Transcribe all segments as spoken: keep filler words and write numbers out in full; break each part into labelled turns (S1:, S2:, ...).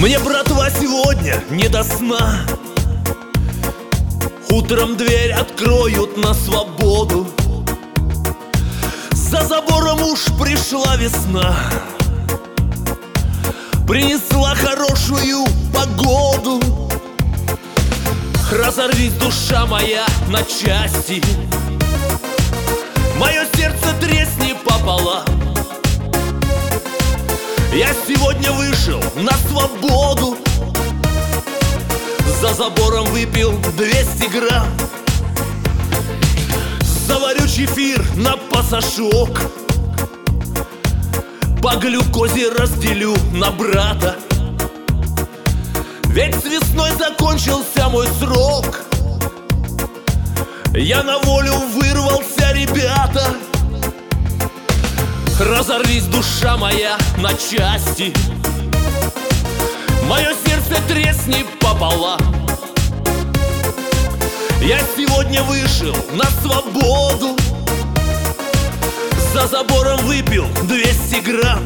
S1: Мне, братва, сегодня не до сна. Утром дверь откроют на свободу. За забором уж пришла весна, принесла хорошую погоду. Разорвись, душа моя, на части, мое сердце тресни пополам. Я сегодня вышел на свободу, за забором выпил двести грамм. Заварю чефир на пасашок, по глюкозе разделю на брата. Ведь с весной закончился мой срок, я на волю вырвался, ребята. Разорвись, душа моя, на части, мое сердце тресни пополам. Я сегодня вышел на свободу, за забором выпил двести грамм.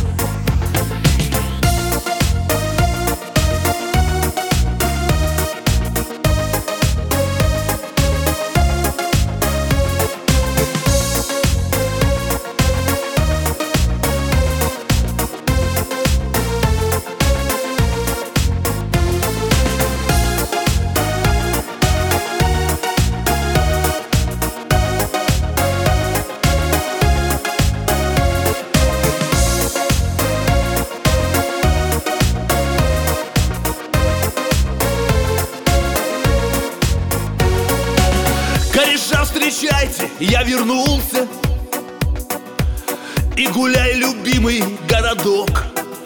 S1: Кореша, встречайте, я вернулся, и гуляй, любимый городок.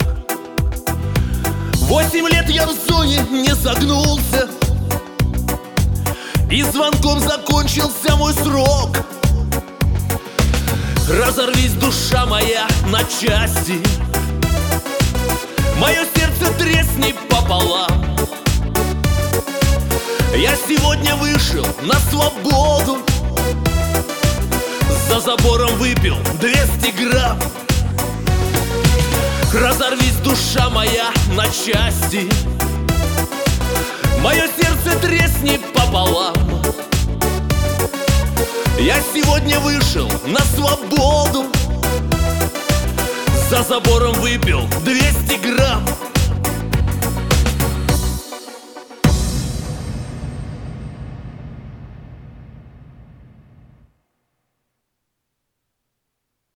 S1: Восемь лет я в зоне не согнулся, и звонком закончился мой срок. Разорвись, душа моя, на части, мое сердце тресни пополам. Я сегодня вышел на свободу, за забором выпил двести грамм. Разорвись, душа моя, на части, мое сердце тресни пополам. Я сегодня вышел на свободу, за забором выпил двести грамм.